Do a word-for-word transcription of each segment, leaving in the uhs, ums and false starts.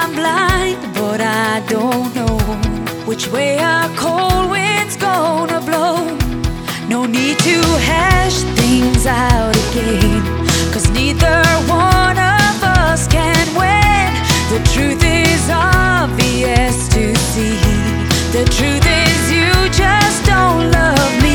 I'm blind, but I don't know which way a cold wind's gonna blow. No need to hash things out again, 'cause neither one of us can win. The truth is obvious to see. The truth is you just don't love me.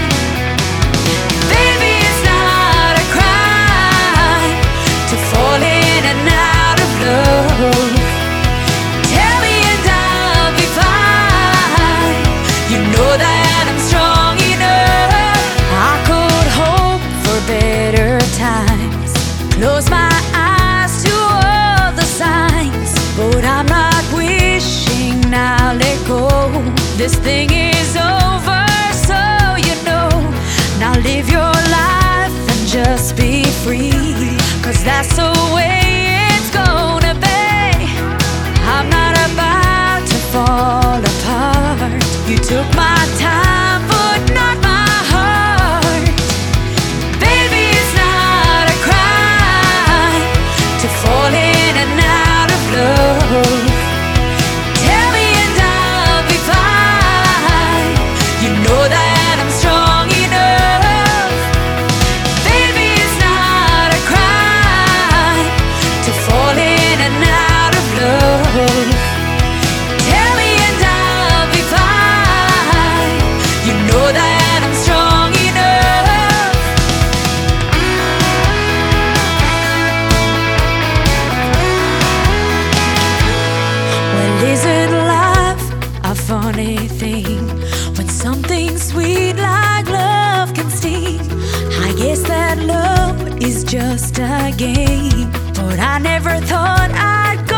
Baby, it's not a crime to fall in and out of love. Tell me and I'll be fine. You know that I'm strong enough. I could hope for better times, close my eyes to all the signs, but I'm not wishing I'll let go. This thing is over, so you know. Now live your life and just be free, 'cause that's the way it's gonna be. I'm not about to fall apart. You took my time, but not my heart. Baby, it's not a crime to fall in and out of love. Tell me and I'll be fine. You know that I'm strong enough. Baby, it's not a crime to fall in and out of love. Tell me and I'll be fine. You know that I'm strong enough. Well, isn't life a funny thing? When something sweet like love can sting. I guess that love is just a game, but I never thought I'd